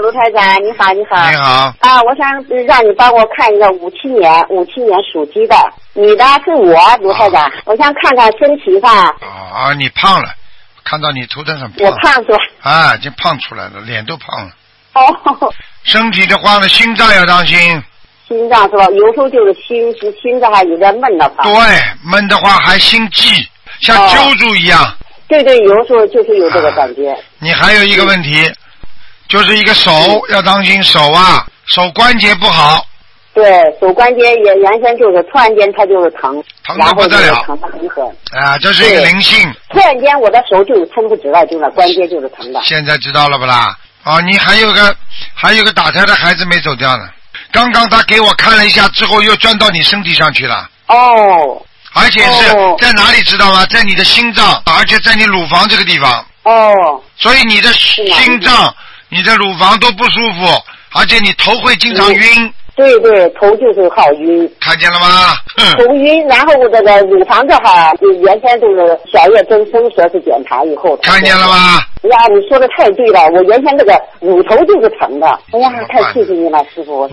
卢台长，你好，你好。 你好。 啊，我想让你帮我看一个57年属鸡的女的，是我，卢台长。我想看看身体上。 啊，你胖了，看到你图腾上胖。 我胖是吧？ 啊，已经胖出来了，脸都胖了。 哦。 身体的话呢，心脏要当心。 心脏是吧？有时候就是心脏还有点闷的话。 对，闷的话还心悸，像揪住一样。 对对，有时候就是有这个感觉。 你还有一个问题，就是一个手要当心手啊，手关节不好。 对，手关节也原先就是突然间它就是疼， 疼得不得了， 疼得很狠。 啊，这是一个灵性。 突然间我的手就是撑不直了，就是关节就是疼的。 现在知道了不啦？啊，你还有个打胎的孩子没走掉呢。刚刚他给我看了一下之后，又钻到你身体上去了。 哦。 而且是在哪里知道吗？在你的心脏，而且在你乳房这个地方。 哦。 所以你的心脏、你的乳房都不舒服，而且你头会经常晕。 对对，头就是好晕。 看见了吗？ 头晕，然后这个乳房这哈，原先就是小叶增生，说是检查以后。 看见了吗？ 哎呀，你说的太对了，我原先这个乳头就是疼的。哎呀，太谢谢你了，师傅。